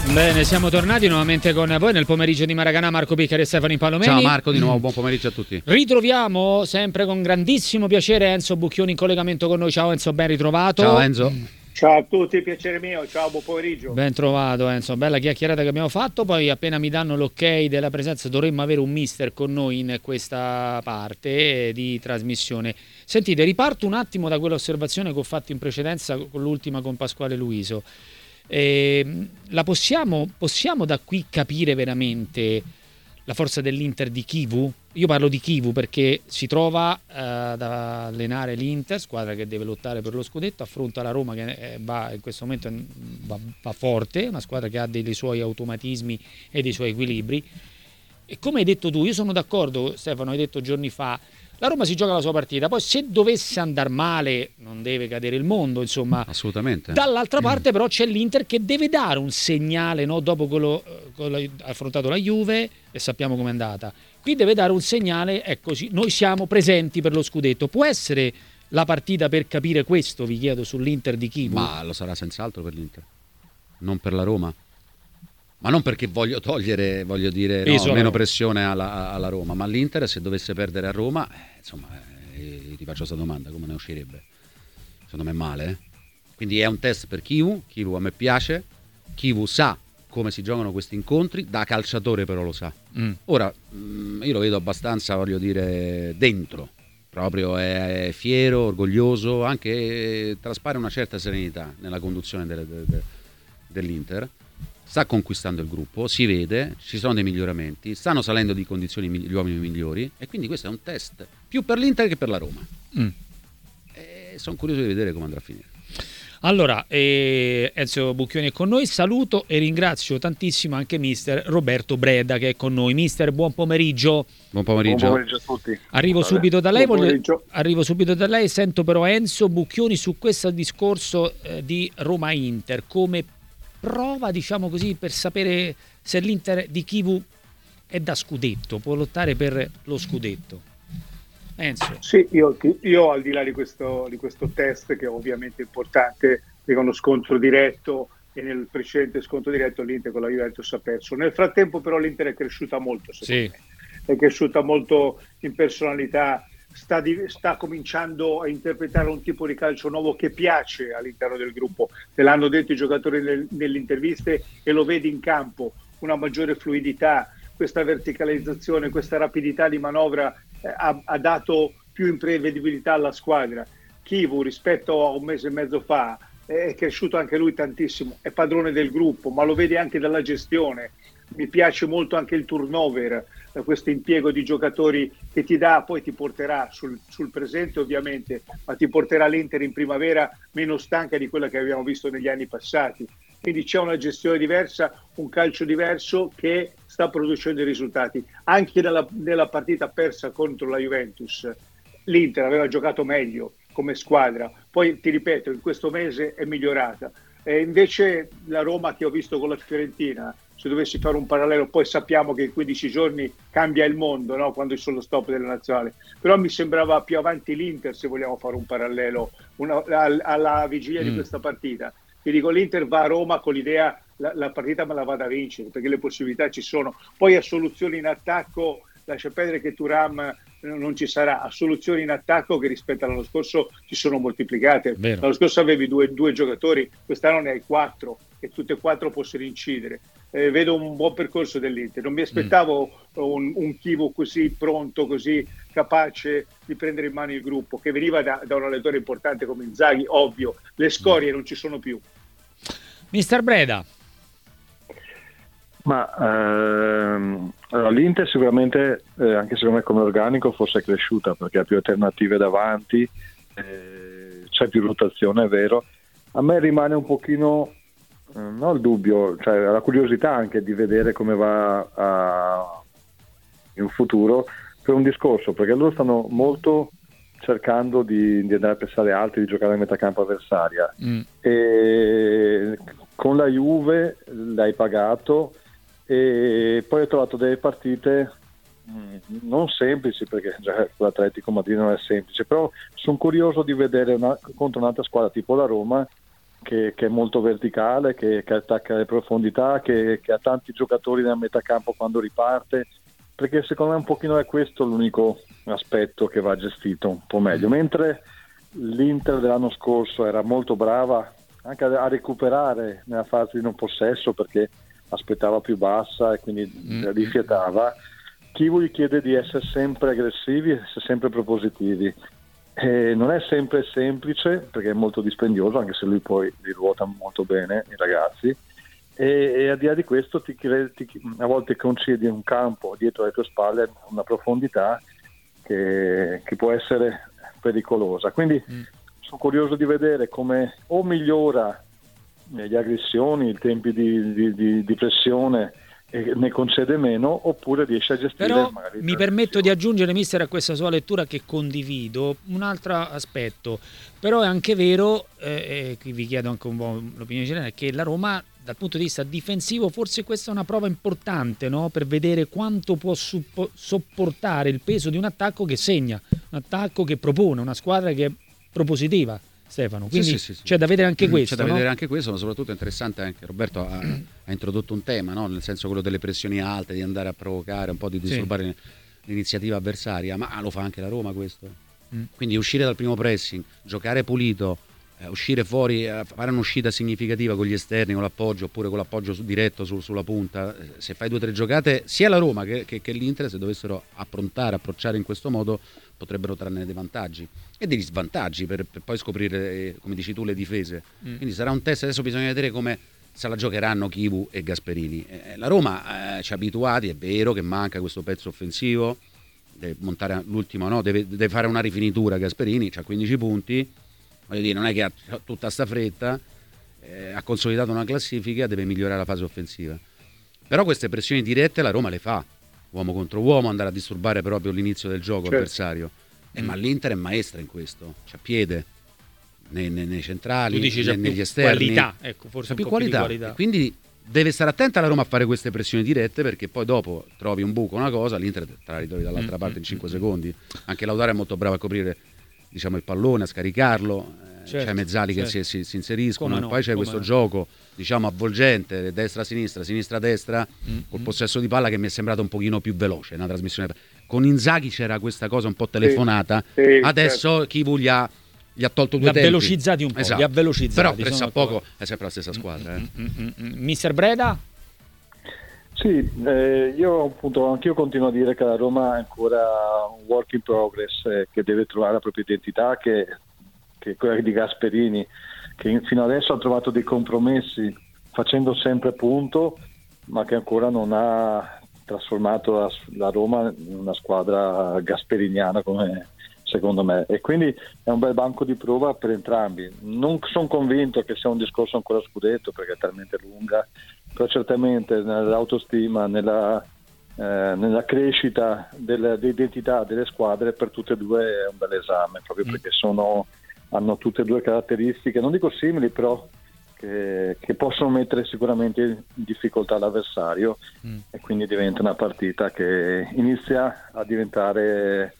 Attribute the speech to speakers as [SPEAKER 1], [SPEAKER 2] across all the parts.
[SPEAKER 1] Bene, siamo tornati nuovamente con voi nel pomeriggio di Maracanã. Marco Piccari e Stefano Palomeni.
[SPEAKER 2] Ciao Marco, di nuovo buon pomeriggio a tutti.
[SPEAKER 1] Ritroviamo sempre con grandissimo piacere Enzo Bucchioni in collegamento con noi. Ciao Enzo, ben ritrovato.
[SPEAKER 2] Ciao Enzo.
[SPEAKER 3] Ciao a tutti, piacere mio, ciao, buon pomeriggio.
[SPEAKER 1] Ben trovato Enzo, bella chiacchierata che abbiamo fatto. Poi appena mi danno l'ok della presenza dovremmo avere un mister con noi in questa parte di trasmissione. Sentite, riparto un attimo da quell'osservazione che ho fatto in precedenza con l'ultima con Pasquale Luiso. La possiamo da qui capire veramente la forza dell'Inter di Chivu? Io parlo di Chivu perché si trova da allenare l'Inter, squadra che deve lottare per lo scudetto, affronta la Roma che va in questo momento va forte, una squadra che ha dei suoi automatismi e dei suoi equilibri. E come hai detto tu, io sono d'accordo, Stefano, hai detto giorni fa, la Roma si gioca la sua partita, poi se dovesse andare male non deve cadere il mondo, insomma.
[SPEAKER 2] Assolutamente.
[SPEAKER 1] Dall'altra parte però c'è l'Inter che deve dare un segnale, no? Dopo quello ha affrontato la Juve e sappiamo com'è andata. Qui deve dare un segnale, eccoci, noi siamo presenti per lo scudetto. Può essere la partita per capire questo, vi chiedo, sull'Inter di Chivu?
[SPEAKER 2] Ma lo sarà senz'altro per l'Inter, non per la Roma. Ma non perché voglio togliere, voglio dire, no, meno pressione alla Roma, ma l'Inter se dovesse perdere a Roma, insomma, ti faccio questa domanda, come ne uscirebbe? Secondo me male, eh? Quindi è un test per Chivu a me piace, Chivu sa come si giocano questi incontri, da calciatore però lo sa. Ora, io lo vedo abbastanza, voglio dire, dentro, proprio è fiero, orgoglioso, anche traspare una certa serenità nella conduzione dell'Inter. Sta conquistando il gruppo, si vede, ci sono dei miglioramenti, stanno salendo di condizioni gli uomini migliori e quindi questo è un test più per l'Inter che per la Roma. E sono curioso di vedere come andrà a finire.
[SPEAKER 1] Allora, Enzo Bucchioni è con noi, saluto e ringrazio tantissimo anche mister Roberto Breda che è con noi. Mister, buon pomeriggio.
[SPEAKER 2] Buon pomeriggio.
[SPEAKER 3] Buon pomeriggio a tutti.
[SPEAKER 1] Arrivo subito da lei, sento però Enzo Bucchioni su questo discorso di Roma-Inter come prova, diciamo così, per sapere se l'Inter di Chivu è da scudetto, può lottare per lo scudetto. Enzo.
[SPEAKER 3] Sì, io al di là di questo test, che è ovviamente importante, perché uno scontro diretto, e nel precedente scontro diretto l'Inter con la Juventus ha perso. Nel frattempo però l'Inter è cresciuta molto, secondo me. È cresciuta molto in personalità, sta cominciando a interpretare un tipo di calcio nuovo che piace all'interno del gruppo. Te l'hanno detto i giocatori nelle interviste e lo vedi in campo, una maggiore fluidità, questa verticalizzazione, questa rapidità di manovra ha dato più imprevedibilità alla squadra. Chivu rispetto a un mese e mezzo fa è cresciuto anche lui tantissimo, è padrone del gruppo, ma lo vedi anche dalla gestione. Mi piace molto anche il turnover, questo impiego di giocatori che ti dà, poi ti porterà sul presente ovviamente, ma ti porterà l'Inter in primavera meno stanca di quella che abbiamo visto negli anni passati. Quindi c'è una gestione diversa, un calcio diverso che sta producendo i risultati. Anche nella partita persa contro la Juventus, l'Inter aveva giocato meglio come squadra, poi ti ripeto, in questo mese è migliorata. E invece la Roma che ho visto con la Fiorentina, se dovessi fare un parallelo, poi sappiamo che in 15 giorni cambia il mondo, no? Quando c'è lo stop della nazionale, però mi sembrava più avanti l'Inter, se vogliamo fare un parallelo alla vigilia di questa partita. Ti dico, l'Inter va a Roma con l'idea la partita me la vado a vincere, perché le possibilità ci sono, poi a soluzioni in attacco lascia perdere che Thuram non ci sarà, a soluzioni in attacco che rispetto all'anno scorso si sono moltiplicate. L'anno scorso avevi due giocatori, quest'anno ne hai 4 e tutti e 4 possono incidere. Vedo un buon percorso dell'Inter, non mi aspettavo un Chivu così pronto, così capace di prendere in mano il gruppo, che veniva da un allenatore importante come Inzaghi, ovvio, le scorie non ci sono più.
[SPEAKER 1] Mister Breda.
[SPEAKER 4] Ma allora, l'Inter sicuramente, anche secondo me come organico, forse è cresciuta perché ha più alternative davanti, c'è più rotazione, è vero. A me rimane un pochino, no il dubbio, cioè la curiosità anche di vedere come va in futuro per un discorso, perché loro stanno molto cercando di andare a pensare altri, di giocare a metà campo avversaria. E con la Juve l'hai pagato e poi ho trovato delle partite non semplici, perché già l'Atletico Madrid non è semplice, però sono curioso di vedere contro un'altra squadra tipo la Roma che è molto verticale, che attacca le profondità, che ha tanti giocatori nel metacampo quando riparte, perché secondo me un pochino è questo l'unico aspetto che va gestito un po' meglio, mentre l'Inter dell'anno scorso era molto brava anche a recuperare nella fase di non possesso, perché aspettava più bassa e quindi rifiatava. Kivu gli chiede di essere sempre aggressivi, essere sempre propositivi. Non è sempre semplice, perché è molto dispendioso, anche se lui poi li ruota molto bene, i ragazzi, e al di là di questo a volte concedi un campo dietro le tue spalle una profondità che può essere pericolosa. Quindi sono curioso di vedere come o migliora le aggressioni, i tempi di pressione, e ne concede meno, oppure riesce a gestire.
[SPEAKER 1] Però
[SPEAKER 4] magari
[SPEAKER 1] mi permetto di aggiungere, mister, a questa sua lettura, che condivido, un altro aspetto. Però è anche vero, qui vi chiedo anche un po' l'opinione generale, che la Roma dal punto di vista difensivo forse questa è una prova importante, no? Per vedere quanto può sopportare il peso di un attacco che segna, un attacco che propone, una squadra che è propositiva. Stefano, quindi sì. C'è da vedere anche questo.
[SPEAKER 2] C'è da vedere anche questo, ma soprattutto è interessante anche Roberto ha introdotto un tema, no? Nel senso quello delle pressioni alte, di andare a provocare, un po' di disturbare l'iniziativa avversaria, ma lo fa anche la Roma questo. Quindi uscire dal primo pressing, giocare pulito, uscire fuori, fare un'uscita significativa con gli esterni, con l'appoggio, oppure con l'appoggio diretto sulla punta. Se fai 2 o 3 giocate, sia la Roma che l'Inter, se dovessero approcciare in questo modo, potrebbero trarne dei vantaggi e degli svantaggi per poi scoprire, come dici tu, le difese. Quindi sarà un test. Adesso bisogna vedere come se la giocheranno Kivu e Gasperini. La Roma ci ha abituati, è vero che manca questo pezzo offensivo, deve montare l'ultimo, no? Deve fare una rifinitura. Gasperini c'ha 15 punti, voglio dire, non è che ha tutta sta fretta, ha consolidato una classifica, deve migliorare la fase offensiva. Però queste pressioni dirette la Roma le fa, uomo contro uomo, andare a disturbare proprio l'inizio del gioco avversario. Ma l'Inter è maestra in questo, c'ha piede nei centrali, negli esterni,
[SPEAKER 1] qualità, ecco, forse
[SPEAKER 2] più
[SPEAKER 1] un po'
[SPEAKER 2] qualità.
[SPEAKER 1] Più di qualità.
[SPEAKER 2] Quindi deve stare attenta la Roma a fare queste pressioni dirette, perché poi dopo trovi un buco, una cosa, l'Inter te la ritrovi dall'altra parte in 5 secondi. Anche Lautaro è molto bravo a coprire, diciamo, il pallone, a scaricarlo. C'è mezzali che si inseriscono, poi c'è questo gioco, diciamo, avvolgente, destra-sinistra, sinistra-destra, col possesso di palla che mi è sembrato un pochino più veloce, una trasmissione. Con Inzaghi c'era questa cosa un po' telefonata, adesso Kivu gli ha tolto 2 tempi.
[SPEAKER 1] Li ha velocizzati un po',
[SPEAKER 2] esatto.
[SPEAKER 1] Li ha velocizzati.
[SPEAKER 2] Però presso a poco è sempre la stessa squadra.
[SPEAKER 1] Mister Breda?
[SPEAKER 4] Sì, io appunto anch'io continuo a dire che la Roma è ancora un work in progress, che deve trovare la propria identità, che è quella di Gasperini, che fino adesso ha trovato dei compromessi facendo sempre punto, ma che ancora non ha trasformato la Roma in una squadra gasperiniana, come secondo me, e quindi è un bel banco di prova per entrambi. Non sono convinto che sia un discorso ancora scudetto, perché è talmente lunga, però certamente nell'autostima, nella crescita dell'identità delle squadre, per tutte e due è un bel esame, proprio perché hanno tutte e 2 caratteristiche, non dico simili, però che possono mettere sicuramente in difficoltà l'avversario, e quindi diventa una partita che inizia a diventare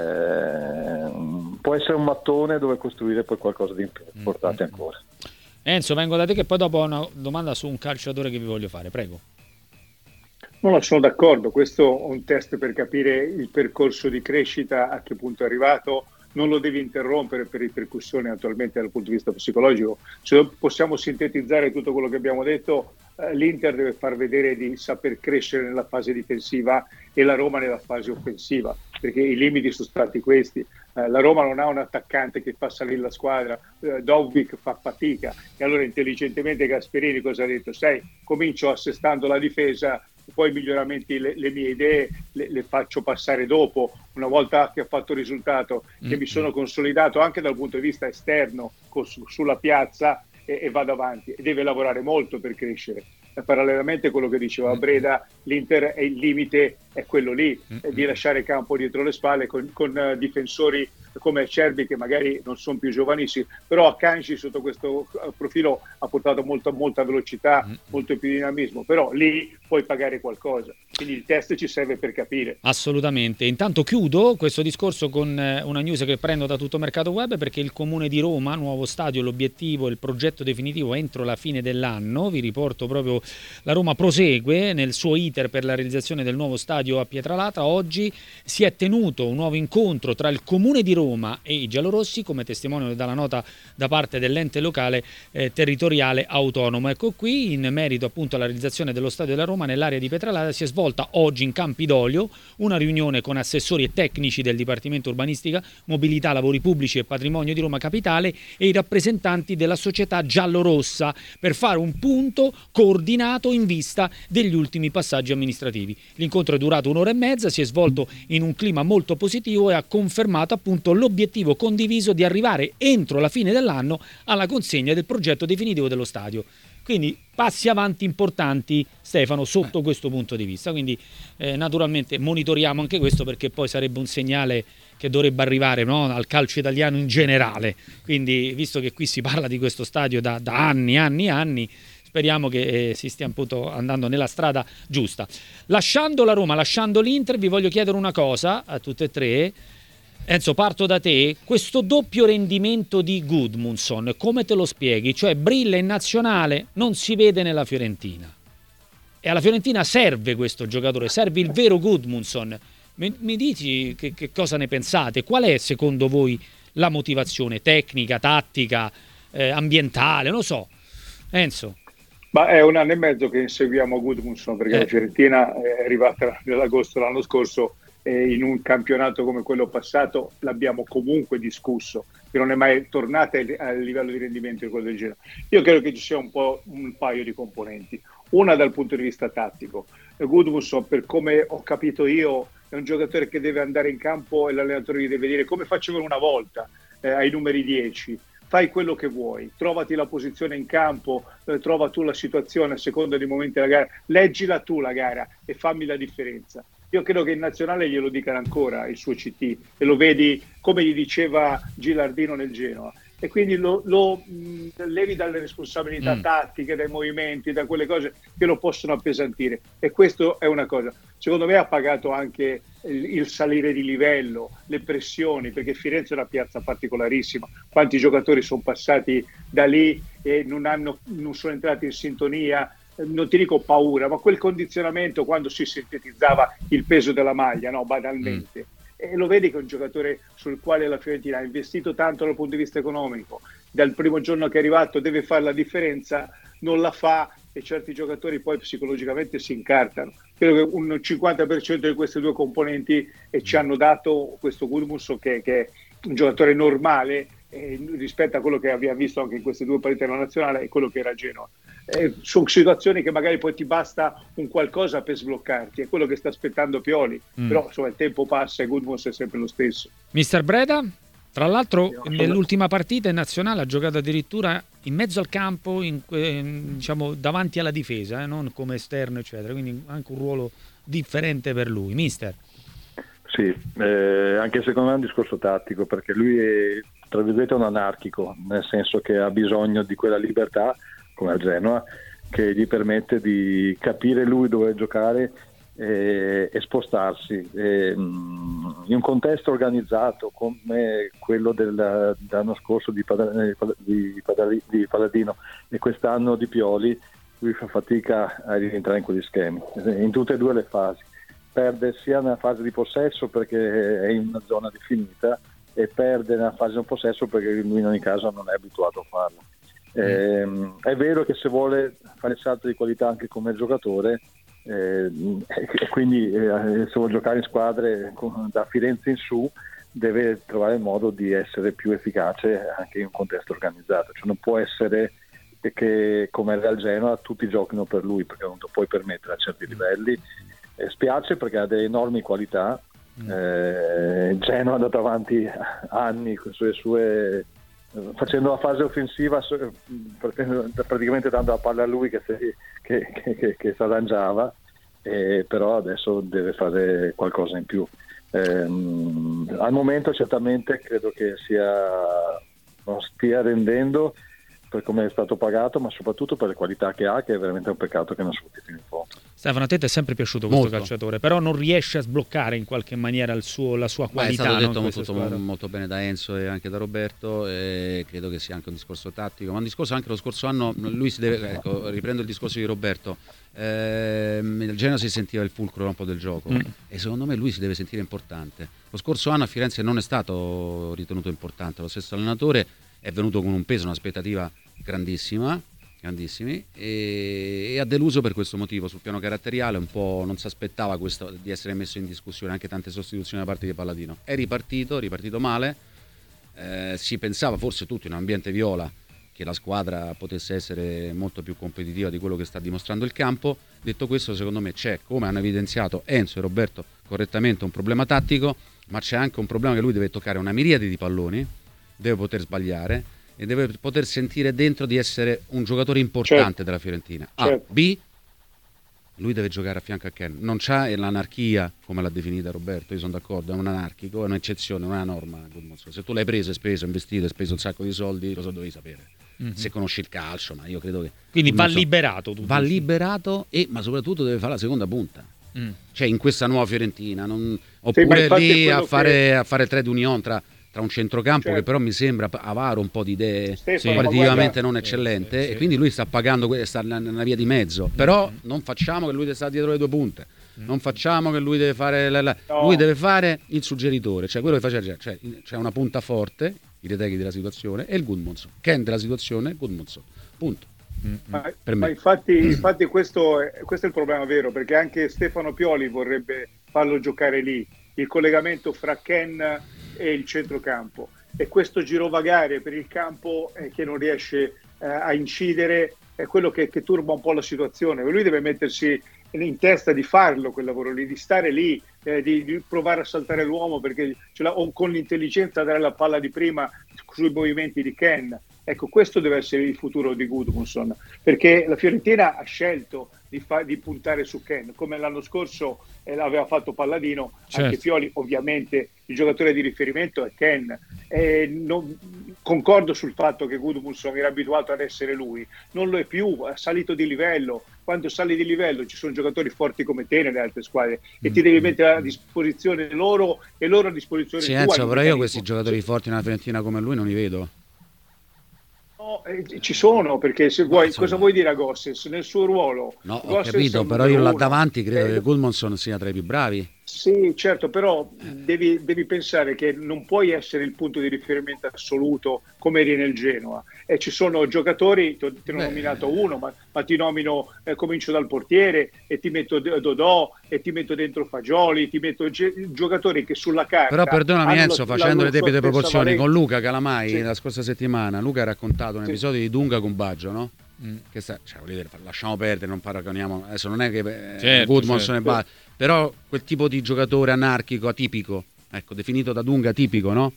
[SPEAKER 4] può essere un mattone dove costruire poi qualcosa di importante ancora.
[SPEAKER 1] Enzo, vengo da te, che poi dopo ho una domanda su un calciatore che vi voglio fare, prego.
[SPEAKER 3] No, sono d'accordo, questo è un test per capire il percorso di crescita, a che punto è arrivato. Non lo devi interrompere per ripercussioni attualmente dal punto di vista psicologico. Se possiamo sintetizzare tutto quello che abbiamo detto, l'Inter deve far vedere di saper crescere nella fase difensiva e la Roma nella fase offensiva, perché i limiti sono stati questi. La Roma non ha un attaccante che fa salire la squadra, Dovbyk fa fatica, e allora intelligentemente Gasperini cosa ha detto? Comincio assestando la difesa, poi i miglioramenti, le mie idee le faccio passare dopo, una volta che ho fatto il risultato, che mi sono consolidato anche dal punto di vista esterno sulla piazza, e vado avanti, e deve lavorare molto per crescere. Parallelamente a quello che diceva Breda, l'Inter è il limite, è quello lì, di lasciare campo dietro le spalle con difensori come Acerbi, che magari non sono più giovanissimi, però Akanji sotto questo profilo ha portato molta velocità, molto più dinamismo, però lì puoi pagare qualcosa. quindi il test ci serve per capire.
[SPEAKER 1] Assolutamente. Intanto chiudo questo discorso con una news che prendo da Tutto Mercato Web, perché il Comune di Roma, nuovo stadio, l'obiettivo, il progetto definitivo entro la fine dell'anno. Vi riporto proprio, la Roma prosegue nel suo iter per la realizzazione del nuovo stadio a Pietralata. Oggi si è tenuto un nuovo incontro tra il Comune di Roma e i giallorossi, come testimoniano dalla nota da parte dell'ente locale territoriale autonomo. Ecco qui, in merito appunto alla realizzazione dello stadio della Roma nell'area di Pietralata, si è svolta oggi in Campidoglio una riunione con assessori e tecnici del Dipartimento Urbanistica, Mobilità, Lavori Pubblici e Patrimonio di Roma Capitale e i rappresentanti della società giallorossa per fare un punto coordinato in vista degli ultimi passaggi amministrativi. L'incontro è durato 1 ora e mezza, si è svolto in un clima molto positivo e ha confermato appunto l'obiettivo condiviso di arrivare entro la fine dell'anno alla consegna del progetto definitivo dello stadio. Quindi passi avanti importanti, Stefano, sotto questo punto di vista. Quindi naturalmente monitoriamo anche questo, perché poi sarebbe un segnale che dovrebbe arrivare, no, al calcio italiano in generale. Quindi, visto che qui si parla di questo stadio da anni, speriamo che si stia appunto andando nella strada giusta. Lasciando la Roma, lasciando l'Inter, vi voglio chiedere una cosa a tutte e tre. Enzo, parto da te. Questo doppio rendimento di Gudmundsson, come te lo spieghi? Cioè brilla in nazionale, non si vede nella Fiorentina. E alla Fiorentina serve questo giocatore, serve il vero Gudmundsson. Mi dici che cosa ne pensate? Qual è secondo voi la motivazione tecnica, tattica, ambientale? Non lo so. Enzo.
[SPEAKER 3] Ma è 1 anno e mezzo che inseguiamo Gudmundsson, perché la Fiorentina è arrivata nell'agosto l'anno scorso, e in un campionato come quello passato l'abbiamo comunque discusso, che non è mai tornata al livello di rendimento di quello del Genoa. Io credo che ci sia un paio di componenti. Una dal punto di vista tattico. Gudmundsson, per come ho capito io, è un giocatore che deve andare in campo e l'allenatore gli deve dire, come facevano una volta ai numeri 10, fai quello che vuoi, trovati la posizione in campo, trova tu la situazione a seconda dei momenti della gara, leggila tu la gara e fammi la differenza. Io credo che in nazionale glielo dicano ancora il suo CT, e lo vedi come gli diceva Gilardino nel Genoa, e quindi lo levi dalle responsabilità tattiche, dai movimenti, da quelle cose che lo possono appesantire, e questo è una cosa. Secondo me ha pagato anche il salire di livello, le pressioni, perché Firenze è una piazza particolarissima. Quanti giocatori sono passati da lì e non sono entrati in sintonia, non ti dico paura, ma quel condizionamento quando si sintetizzava il peso della maglia, no, banalmente. E lo vedi che è un giocatore sul quale la Fiorentina ha investito tanto dal punto di vista economico. Dal primo giorno che è arrivato deve fare la differenza, non la fa, e certi giocatori poi psicologicamente si incartano. Credo che un 50% di queste due componenti ci hanno dato questo Gudmundsson, che è un giocatore normale rispetto a quello che abbiamo visto anche in queste due partite della nazionale e quello che era Genoa. Sono situazioni che magari poi ti basta un qualcosa per sbloccarti, è quello che sta aspettando Pioli, però insomma il tempo passa e Gudmundsson è sempre lo stesso.
[SPEAKER 1] Mister Breda, tra l'altro nell'ultima partita in nazionale ha giocato addirittura in mezzo al campo, diciamo davanti alla difesa, non come esterno eccetera, quindi anche un ruolo differente per lui. Mister.
[SPEAKER 4] Sì, anche secondo me è un discorso tattico, perché lui è, tra virgolette, un anarchico, nel senso che ha bisogno di quella libertà, come al Genoa, che gli permette di capire lui dove giocare e spostarsi. In un contesto organizzato come quello dell'anno scorso di Palladino e quest'anno di Pioli, lui fa fatica a rientrare in quegli schemi, in tutte e due le fasi. Perde sia nella fase di possesso perché è in una zona definita, e perde nella fase di possesso perché lui in ogni caso non è abituato a farlo. È vero che se vuole fare il salto di qualità anche come giocatore, e quindi se vuole giocare in squadre da Firenze in su, deve trovare il modo di essere più efficace anche in un contesto organizzato. Cioè non può essere che come il Real Genoa tutti giochino per lui, perché non lo puoi permettere a certi livelli. Spiace perché ha delle enormi qualità. Genoa è andato avanti anni con le sue facendo la fase offensiva, praticamente dando la palla a lui che si arrangiava, però adesso deve fare qualcosa in più. Al momento certamente credo che non stia rendendo per come è stato pagato, ma soprattutto per le qualità che ha, che è veramente un peccato che non sfrutti fino in fondo.
[SPEAKER 1] Stefano, a te ti è sempre piaciuto questo calciatore, però non riesce a sbloccare in qualche maniera la sua qualità.
[SPEAKER 2] È stato detto molto bene da Enzo e anche da Roberto, e credo che sia anche un discorso tattico, ma un discorso anche lo scorso anno, lui si deve, riprendo il discorso di Roberto, il Genoa si sentiva il fulcro un po' del gioco e secondo me lui si deve sentire importante. Lo scorso anno a Firenze non è stato ritenuto importante, lo stesso allenatore è venuto con un peso, un'aspettativa grandissimi e ha deluso per questo motivo. Sul piano caratteriale un po' non si aspettava questo, di essere messo in discussione, anche tante sostituzioni da parte di Palladino. È ripartito male, si pensava forse tutti in un ambiente viola che la squadra potesse essere molto più competitiva di quello che sta dimostrando il campo. Detto questo, secondo me c'è, come hanno evidenziato Enzo e Roberto correttamente, un problema tattico, ma c'è anche un problema che lui deve toccare una miriade di palloni, deve poter sbagliare e deve poter sentire dentro di essere un giocatore importante della Fiorentina. B, lui deve giocare a fianco a Ken, non c'ha l'anarchia come l'ha definita Roberto, io sono d'accordo, è un anarchico, è un'eccezione, non è una norma. Se tu l'hai preso, hai speso, investito, hai speso un sacco di soldi, lo dovevi sapere. Se conosci il calcio, ma io credo che
[SPEAKER 1] quindi va liberato,
[SPEAKER 2] ma soprattutto deve fare la seconda punta, cioè in questa nuova Fiorentina, oppure lì a fare trade union tra un centrocampo che però mi sembra avaro un po' di idee qualitativamente non eccellente, e quindi lui sta pagando una via di mezzo, però non facciamo che lui deve stare dietro le due punte, non facciamo che lui deve fare lui deve fare il suggeritore, cioè quello che faceva, cioè c'è una punta forte, i Reteghi della situazione e il Gudmundsson, Ken della situazione, Gudmundsson, punto.
[SPEAKER 3] Ma infatti questo è il problema vero, perché anche Stefano Pioli vorrebbe farlo giocare lì, il collegamento fra Ken e il centrocampo, e questo girovagare per il campo che non riesce a incidere è quello che turba un po' la situazione. Lui deve mettersi in testa di farlo quel lavoro lì, di stare lì, di provare a saltare l'uomo, perché o con l'intelligenza dare la palla di prima sui movimenti di Ken. Ecco, questo deve essere il futuro di Gudmundsson, perché la Fiorentina ha scelto di puntare su Ken, come l'anno scorso aveva fatto Palladino, anche Pioli ovviamente il giocatore di riferimento è Ken. Concordo sul fatto che Gudmundsson era abituato ad essere lui, non lo è più, ha salito di livello. Quando sali di livello ci sono giocatori forti come te nelle altre squadre e ti devi mettere a disposizione loro e loro a disposizione tua.
[SPEAKER 2] Però io questi giocatori forti nella Fiorentina come lui non li vedo.
[SPEAKER 3] No, ci sono, perché se vuoi, cosa vuoi dire a Gossens nel suo ruolo?
[SPEAKER 2] No, ho capito, però io là davanti credo che Gudmundsson sia tra i più bravi.
[SPEAKER 3] Sì, certo, però devi pensare che non puoi essere il punto di riferimento assoluto come eri nel Genoa. E ci sono giocatori, ti ho nominato uno, ma ti nomino, comincio dal portiere e ti metto Dodò e ti metto dentro Fagioli, ti metto giocatori che sulla carta.
[SPEAKER 2] Però perdonami Enzo, facendo le debite proporzioni, con Luca Calamai la scorsa settimana, Luca ha raccontato un episodio di Dunga con Baggio, no? Che lasciamo perdere, non paragoniamo, adesso non è che Gudmundsson e Baggio, però quel tipo di giocatore anarchico, atipico, ecco, definito da Dunga atipico, no?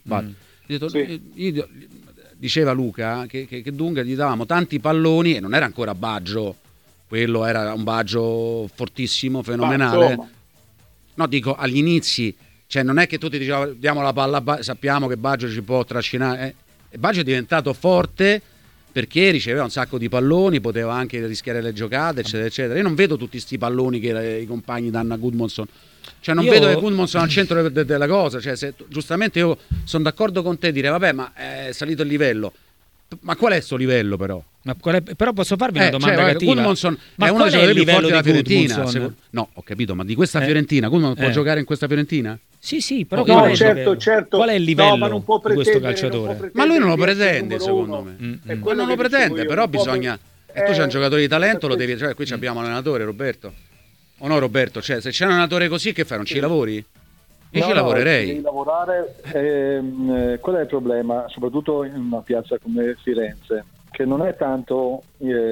[SPEAKER 2] Diceva Luca che Dunga gli davamo tanti palloni e non era ancora Baggio, quello era un Baggio fortissimo, fenomenale. No, dico agli inizi, cioè non è che tutti dicevano diamo la palla, sappiamo che Baggio ci può trascinare, e Baggio è diventato forte perché riceveva un sacco di palloni, poteva anche rischiare le giocate, eccetera, eccetera. Io non vedo tutti sti palloni che i compagni danno a Gudmundsson. Cioè non vedo che Gudmundsson al centro della cosa. Cioè, giustamente io sono d'accordo con te, dire vabbè, ma è salito il livello. Ma qual è sto livello però?
[SPEAKER 1] Però posso farvi una domanda cattiva?
[SPEAKER 2] Gudmundsson è uno dei giocatori più forti della Fiorentina. No, ho capito, ma di questa Fiorentina, Gudmundsson può giocare in questa Fiorentina?
[SPEAKER 1] Sì, però
[SPEAKER 3] certo.
[SPEAKER 1] Qual è il livello di questo calciatore?
[SPEAKER 2] Ma lui non lo pretende, secondo me. Ma non lo pretende, però bisogna. E tu c'hai un giocatore di talento, lo devi. Cioè, qui abbiamo un allenatore, Roberto. O no, Roberto? Cioè, se c'è un allenatore così, che fai? Non ci lavori? Io ci lavorerei.
[SPEAKER 4] Devi lavorare. Qual è il problema? Soprattutto in una piazza come Firenze, che non è tanto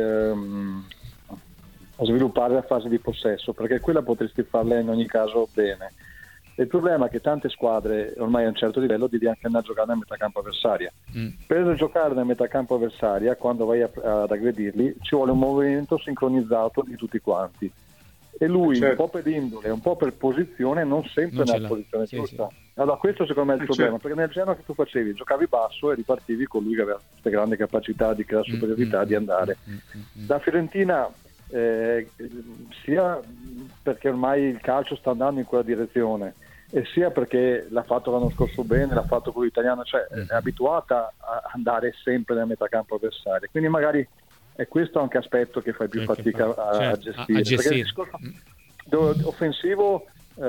[SPEAKER 4] sviluppare la fase di possesso, perché quella potresti farla in ogni caso bene. Il problema è che tante squadre ormai a un certo livello devi anche andare a giocare nella metà campo avversaria. Per giocare nella metà campo avversaria, quando vai ad aggredirli, ci vuole un movimento sincronizzato di tutti quanti. E lui, un po' per indole, un po' per posizione, non sempre nella posizione giusta. Allora questo secondo me è il problema, perché nel Genoa che tu facevi, giocavi basso e ripartivi con lui che aveva queste grandi capacità di creare superiorità, di andare. La Fiorentina sia perché ormai il calcio sta andando in quella direzione, e sia perché l'ha fatto l'anno scorso bene, l'ha fatto con l'italiano, cioè è abituata a andare sempre nel metacampo avversario, quindi magari è questo anche aspetto che fai più fatica a gestire. Perché il discorso offensivo,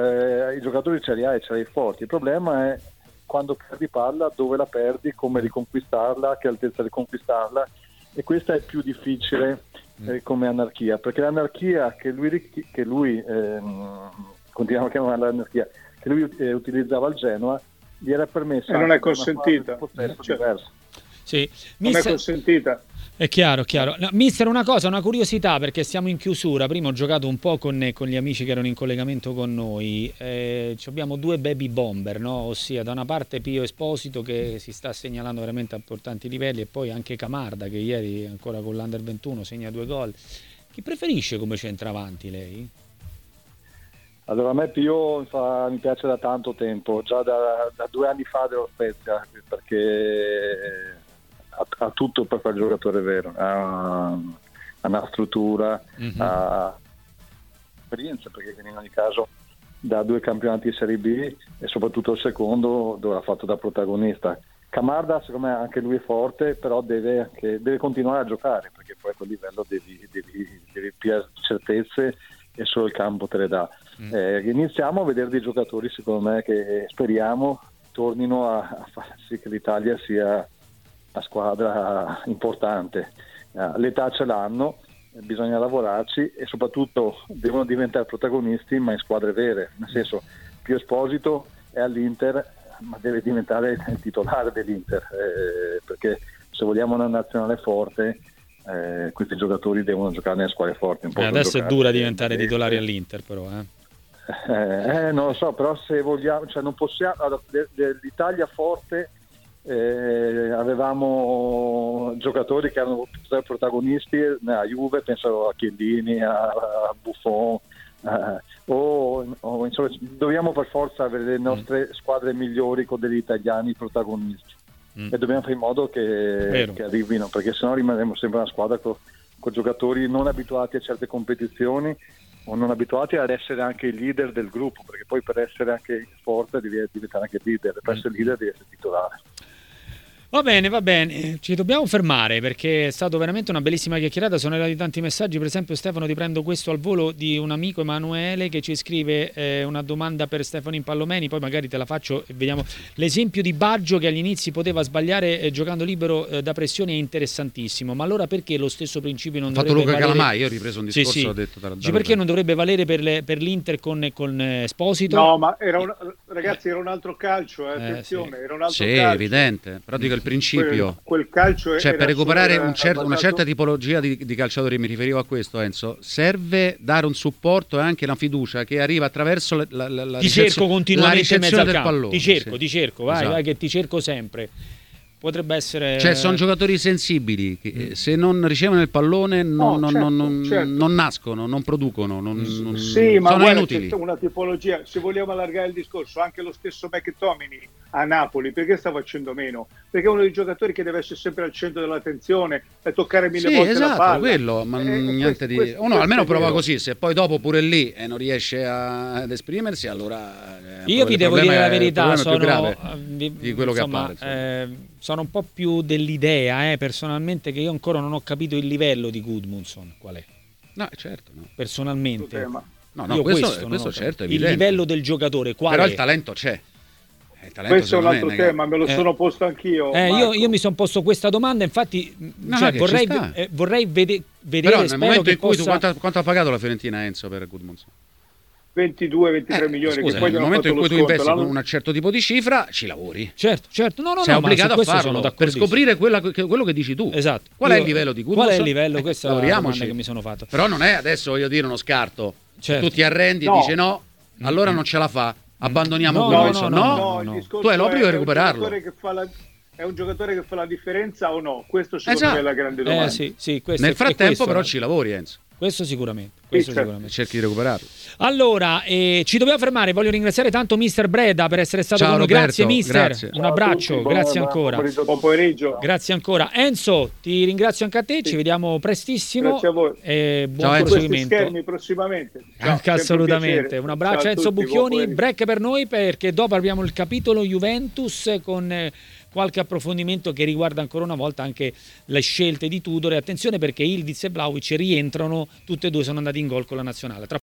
[SPEAKER 4] i giocatori ce li hai forti, il problema è quando perdi palla, dove la perdi, come riconquistarla, a che altezza riconquistarla, e questa è più difficile come anarchia, perché l'anarchia che lui continuiamo a chiamarla anarchia, che lui utilizzava al Genoa, gli era permessa,
[SPEAKER 3] e non è consentita,
[SPEAKER 4] diverso.
[SPEAKER 1] Sì.
[SPEAKER 3] Non è consentita.
[SPEAKER 1] È chiaro. No, mister, una curiosità, perché siamo in chiusura. Prima ho giocato un po' con gli amici che erano in collegamento con noi. Abbiamo due baby bomber, no? Ossia, da una parte Pio Esposito, che si sta segnalando veramente a importanti livelli, e poi anche Camarda, che ieri ancora con l'Under 21 segna 2 gol. Chi preferisce come centravanti lei?
[SPEAKER 4] Allora, a me Pio mi piace da tanto tempo, già da 2 anni fa dello Spezia, perché ha tutto per fare il giocatore vero, ha una struttura, ha esperienza, perché in ogni caso da 2 campionati di Serie B, e soprattutto il secondo dove l'ha fatto da protagonista. Camarda, secondo me anche lui è forte, però deve continuare a giocare, perché poi a quel livello devi più certezze, e solo il campo te le dà. Iniziamo a vedere dei giocatori, secondo me, che speriamo tornino a far sì che l'Italia sia una squadra importante. L'età ce l'hanno, bisogna lavorarci, e soprattutto devono diventare protagonisti, ma in squadre vere, nel senso, Pio Esposito è all'Inter, ma deve diventare il titolare dell'Inter, perché se vogliamo una nazionale forte, questi giocatori devono giocare nelle squadre forti.
[SPEAKER 1] Adesso è dura diventare titolari all'Inter, però.
[SPEAKER 4] Non lo so, però se vogliamo, cioè non possiamo. Allora, l'Italia forte, avevamo giocatori che erano protagonisti a Juve, penso a Chiellini, a Buffon, insomma, dobbiamo per forza avere le nostre squadre migliori con degli italiani protagonisti, e dobbiamo fare in modo che arrivino, perché sennò rimarremo sempre una squadra con giocatori non abituati a certe competizioni, o non abituati ad essere anche il leader del gruppo, perché poi per essere anche forte devi diventare anche leader, per essere leader devi essere titolare.
[SPEAKER 1] Va bene, ci dobbiamo fermare, perché è stato veramente una bellissima chiacchierata. Sono arrivati tanti messaggi, per esempio Stefano, ti prendo questo al volo di un amico, Emanuele, che ci scrive una domanda per Stefano Impallomeni, poi magari te la faccio e vediamo. L'esempio di Baggio, che agli inizi poteva sbagliare giocando libero da pressione, è interessantissimo, ma allora perché lo stesso principio non dovrebbe valere?
[SPEAKER 2] Fatto Luca Calamai, io ho ripreso un discorso, ho detto
[SPEAKER 1] perché non dovrebbe valere per l'Inter con Esposito?
[SPEAKER 3] No, ma ragazzi, era un altro calcio, attenzione, era un altro calcio.
[SPEAKER 2] Evidente, però dico il principio,
[SPEAKER 3] quel calcio,
[SPEAKER 2] cioè per recuperare una certa tipologia di calciatori, mi riferivo a questo, Enzo, serve dare un supporto e anche una fiducia che arriva attraverso la
[SPEAKER 1] cerco continuamente in mezzo al campo,
[SPEAKER 2] pallone,
[SPEAKER 1] ti cerco, vai che ti cerco sempre. Potrebbe essere,
[SPEAKER 2] cioè sono giocatori sensibili che se non ricevono il pallone non nascono, non producono,
[SPEAKER 3] sì, ma
[SPEAKER 2] sono inutili.
[SPEAKER 3] C'è una tipologia, se vogliamo allargare il discorso, anche lo stesso McTominay a Napoli, perché sta facendo meno? Perché è uno dei giocatori che deve essere sempre al centro dell'attenzione e toccare mille volte la palla.
[SPEAKER 2] Quello, ma niente di uno almeno prova così, se poi dopo pure lì non riesce ad esprimersi, allora
[SPEAKER 1] io vi devo dire la verità,
[SPEAKER 2] sono più grave di quello che appare.
[SPEAKER 1] Sono un po' più dell'idea, personalmente, che io ancora non ho capito il livello di Gudmundsson qual è.
[SPEAKER 2] No, certo, no.
[SPEAKER 1] Personalmente.
[SPEAKER 2] No, questo certo è evidente.
[SPEAKER 1] Il livello del giocatore qual
[SPEAKER 2] però
[SPEAKER 1] è?
[SPEAKER 2] il talento c'è.
[SPEAKER 3] Questo è un altro tema, me lo sono posto anch'io.
[SPEAKER 1] Io mi sono posto questa domanda, infatti vorrei vedere.
[SPEAKER 2] Però nel momento in cui quanto ha pagato la Fiorentina, Enzo, per Gudmundsson?
[SPEAKER 3] 22-23 milioni.
[SPEAKER 2] Scusa,
[SPEAKER 3] che poi
[SPEAKER 2] nel momento in cui tu investi con un certo tipo di cifra, ci lavori.
[SPEAKER 1] Certo. Sei
[SPEAKER 2] obbligato a farlo per scoprire quello che dici tu.
[SPEAKER 1] Esatto.
[SPEAKER 2] Qual è il livello di Gudmundsson?
[SPEAKER 1] Qual è il livello? Questa è la domanda che mi sono fatto.
[SPEAKER 2] Però non è adesso, voglio dire, uno scarto.
[SPEAKER 1] Certo.
[SPEAKER 2] Tu ti arrendi e dici no, allora non ce la fa. Abbandoniamo Gudmundsson. No.
[SPEAKER 3] Il
[SPEAKER 2] Tu hai l'obbligo di recuperarlo.
[SPEAKER 3] è un giocatore che fa la differenza o no? Questo secondo me è la grande domanda.
[SPEAKER 1] Sì,
[SPEAKER 2] nel frattempo però ci lavori, Enzo.
[SPEAKER 1] Questo sicuramente.
[SPEAKER 2] Cerchi di recuperarlo.
[SPEAKER 1] Allora, ci dobbiamo fermare. Voglio ringraziare tanto Mister Breda per essere stato con noi.
[SPEAKER 2] Roberto,
[SPEAKER 1] grazie Mister.
[SPEAKER 2] Grazie.
[SPEAKER 1] Un abbraccio, grazie ancora.
[SPEAKER 3] Buon pomeriggio.
[SPEAKER 1] Grazie ancora. Enzo, ti ringrazio anche a te, ci vediamo prestissimo.
[SPEAKER 3] Grazie a voi.
[SPEAKER 1] E buon
[SPEAKER 2] Ciao,
[SPEAKER 1] proseguimento.
[SPEAKER 3] Schermi prossimamente.
[SPEAKER 1] Anche assolutamente. Un abbraccio a Enzo
[SPEAKER 3] tutti,
[SPEAKER 1] Bucchioni. Break per noi perché dopo abbiamo il capitolo Juventus con qualche approfondimento che riguarda ancora una volta anche le scelte di Tudor. E attenzione perché Ildiz e Vlahovic rientrano, tutte e due sono andati in gol con la nazionale.